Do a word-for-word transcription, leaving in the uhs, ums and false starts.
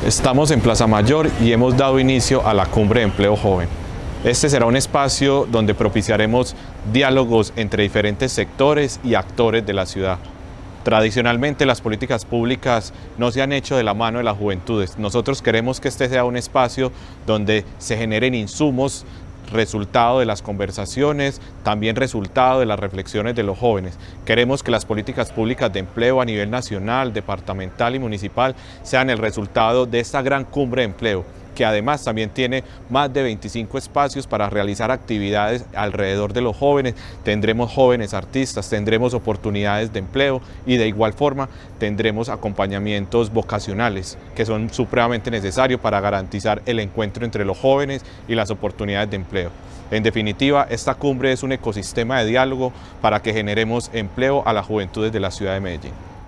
Estamos en Plaza Mayor y hemos dado inicio a la Cumbre de Empleo Joven. Este será un espacio donde propiciaremos diálogos entre diferentes sectores y actores de la ciudad. Tradicionalmente las políticas públicas no se han hecho de la mano de las juventudes. Nosotros queremos que este sea un espacio donde se generen insumos, resultado de las conversaciones, también resultado de las reflexiones de los jóvenes. Queremos que las políticas públicas de empleo a nivel nacional, departamental y municipal sean el resultado de esta gran cumbre de empleo, que además también tiene más de veinticinco espacios para realizar actividades alrededor de los jóvenes. Tendremos jóvenes artistas, tendremos oportunidades de empleo y de igual forma tendremos acompañamientos vocacionales que son supremamente necesarios para garantizar el encuentro entre los jóvenes y las oportunidades de empleo. En definitiva, esta cumbre es un ecosistema de diálogo para que generemos empleo a las juventudes de la ciudad de Medellín.